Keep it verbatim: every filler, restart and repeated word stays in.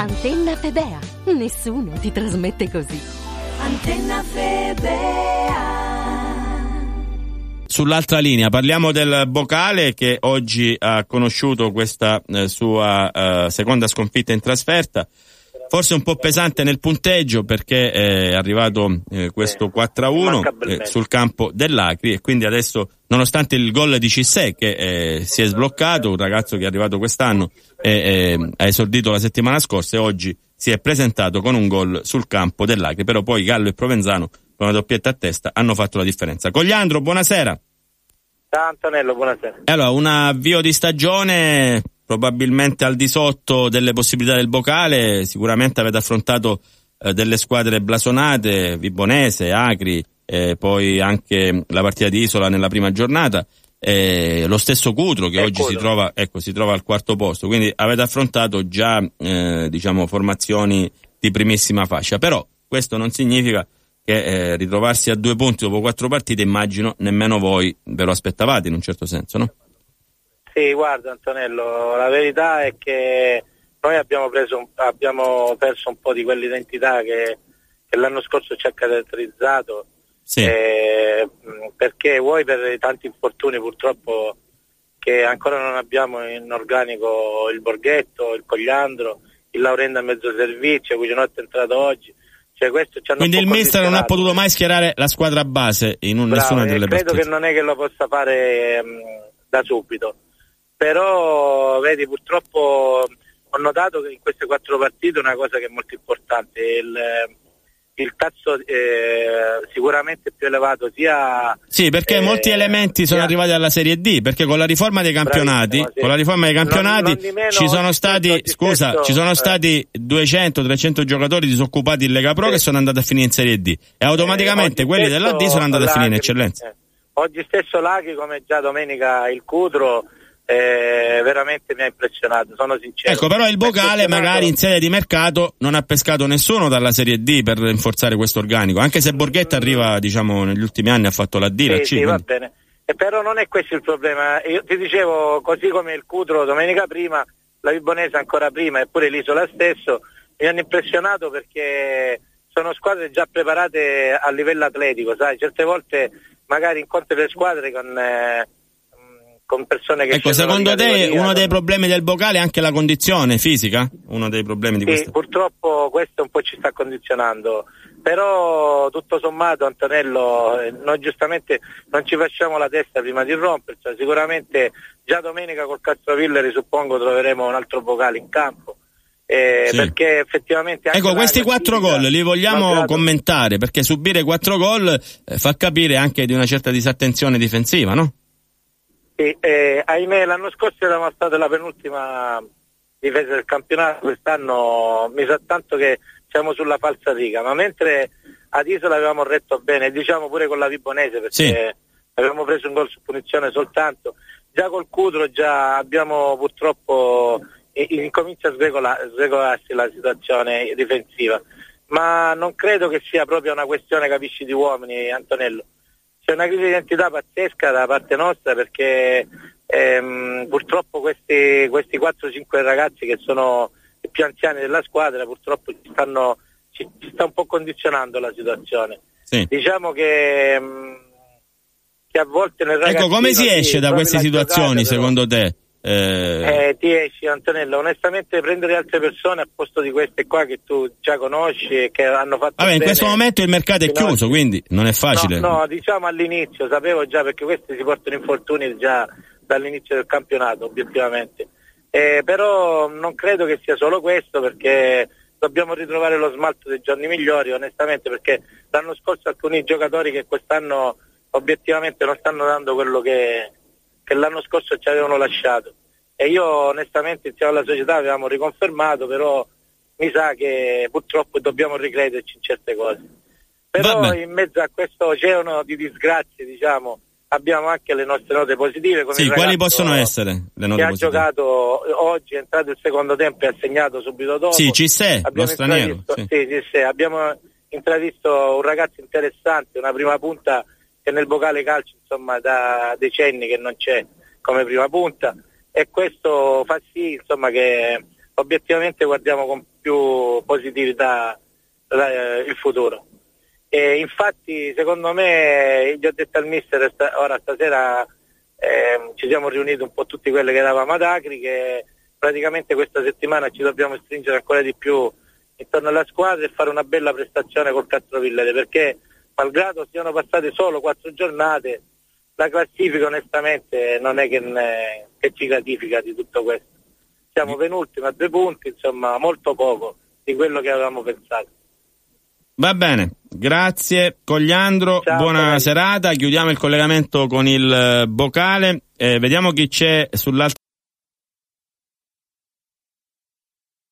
Antenna Febea. Nessuno ti trasmette così. Antenna Febea. Sull'altra linea parliamo del Bocale, che oggi ha conosciuto questa eh, sua eh, seconda sconfitta in trasferta, forse un po' pesante nel punteggio perché è arrivato eh, questo quattro a uno eh, sul campo dell'Acri, e quindi adesso, nonostante il gol di Cissé che eh, si è sbloccato, un ragazzo che è arrivato quest'anno e eh, ha esordito la settimana scorsa, e oggi si è presentato con un gol sul campo dell'Acri, però poi Gallo e Provenzano con una doppietta a testa hanno fatto la differenza. Cogliandro, buonasera. Ciao Antonello, buonasera. Allora, un avvio di stagione probabilmente al di sotto delle possibilità del Bocale. Sicuramente avete affrontato eh, delle squadre blasonate, Vibonese, Acri, eh, poi anche la partita di Isola nella prima giornata, eh, lo stesso Cutro che e oggi Cutro. si trova, ecco, si trova al quarto posto, quindi avete affrontato già eh, diciamo formazioni di primissima fascia, però questo non significa che eh, ritrovarsi a due punti dopo quattro partite, immagino nemmeno voi ve lo aspettavate in un certo senso, no? Sì, guarda Antonello, la verità è che noi abbiamo preso un, abbiamo perso un po' di quell'identità che, che l'anno scorso ci ha caratterizzato, Sì. eh, perché vuoi per tanti infortuni purtroppo che ancora non abbiamo in organico il Borghetto, il Cogliandro, il Laurenda a mezzo servizio, Cucinotti è entrato oggi. Cioè, questo ci hanno Quindi un il po' mister non ha condizionato. potuto mai schierare la squadra base in un, Bravo, nessuna e delle credo partite. che non è che lo possa fare mh, da subito, però vedi, purtroppo ho notato che in queste quattro partite una cosa che è molto importante, il, il tasso eh, sicuramente più elevato sia Sì, perché eh, molti elementi sono sia, arrivati alla Serie D, perché con la riforma dei campionati, Bravissimo, sì. con la riforma dei campionati Non- non di meno, ci sono oggi stati, stesso- oggi scusa, stesso, ci sono eh. stati duecento trecento giocatori disoccupati in Lega Pro Sì. che sono andati a finire in Serie D, e automaticamente Eh, oggi quelli stesso della D sono andati a finire in Laghi- eccellenza. eh, oggi stesso Laghi, come già domenica il Cutro, eh, veramente mi ha impressionato, sono sincero. Ecco, però il Mi ha Bocale impressionato- magari in sede di mercato non ha pescato nessuno dalla Serie D per rinforzare questo organico, anche se Borghetta arriva, diciamo, negli ultimi anni ha fatto la D, la C. Sì, sì, va quindi- bene. E però non è questo il problema. Io ti dicevo, così come il Cutro domenica prima, la Vibonese ancora prima, e pure l'Isola stesso, mi hanno impressionato perché sono squadre già preparate a livello atletico, sai, certe volte magari incontri le squadre con, eh, con persone che... Ecco, scendono di secondo te categoria, uno con- dei problemi del Bocale è anche la condizione fisica? Uno dei problemi di Sì, questa... purtroppo questo un po' ci sta condizionando, però tutto sommato Antonello, eh, noi giustamente non ci facciamo la testa prima di romperci, sicuramente già domenica col Castrovillari suppongo troveremo un altro Bocale in campo, eh, Sì. perché effettivamente... anche Ecco, la questi quattro classifica, gol li vogliamo malgrado- commentare, perché subire quattro gol eh, fa capire anche di una certa disattenzione difensiva, no? Sì, eh, ahimè l'anno scorso eravamo stati la penultima difesa del campionato, quest'anno mi sa tanto che siamo sulla falsa riga, ma mentre ad Isola avevamo retto bene, diciamo pure con la Vibonese, perché Sì. avevamo preso un gol su punizione soltanto, già col Cutro già abbiamo purtroppo eh, incomincia a sregola- sregolarsi la situazione difensiva, ma non credo che sia proprio una questione, capisci, di uomini, Antonello. C'è una crisi di identità pazzesca da parte nostra, perché ehm, purtroppo questi, questi quattro cinque ragazzi che sono i più anziani della squadra purtroppo ci stanno ci, ci sta un po' condizionando la situazione. Sì. Diciamo che, mh, che a volte nel ragazzino... Ecco, come si sì, esce da provi queste la situazioni, giocata, però- secondo te? Eh, eh, ti esci, Antonello, onestamente prendere altre persone a posto di queste qua che tu già conosci e che hanno fatto vabbè, in bene questo momento il mercato è fino ad chiuso, oggi. quindi non è facile. No, no, diciamo all'inizio, sapevo già, perché questi si portano infortuni già dall'inizio del campionato, obiettivamente. Eh, però non credo che sia solo questo, perché dobbiamo ritrovare lo smalto dei giorni migliori, onestamente, perché l'anno scorso alcuni giocatori che quest'anno obiettivamente non stanno dando quello che, che l'anno scorso ci avevano lasciato. E io onestamente insieme alla società avevamo riconfermato, però mi sa che purtroppo dobbiamo ricrederci in certe cose. Però Vabbè. in mezzo a questo oceano di disgrazie, diciamo, abbiamo anche le nostre note positive. Come Sì, il quali ragazzo possono essere le note che ha positive? giocato oggi, è entrato il secondo tempo e ha segnato subito dopo. Sì, Cissé, lo Abbiamo straniero. intravisto- Sì. sì, sì, sì, abbiamo intravisto un ragazzo interessante, una prima punta che nel Bocale calcio insomma da decenni che non c'è come prima punta, e questo fa sì insomma che obiettivamente guardiamo con più positività eh, il futuro. E infatti secondo me, gli ho detto al mister sta, ora stasera eh, ci siamo riuniti un po' tutti quelli che eravamo ad Acri, che praticamente questa settimana ci dobbiamo stringere ancora di più intorno alla squadra e fare una bella prestazione col Castrovillere, perché malgrado siano passate solo quattro giornate, la classifica onestamente non è che, ne, che ci gratifica di tutto questo. Siamo penultimi a due punti, insomma molto poco di quello che avevamo pensato. Va bene, grazie Cogliandro, Ciao, buona bello. serata, chiudiamo il collegamento con il Bocale, eh, vediamo chi c'è sull'altra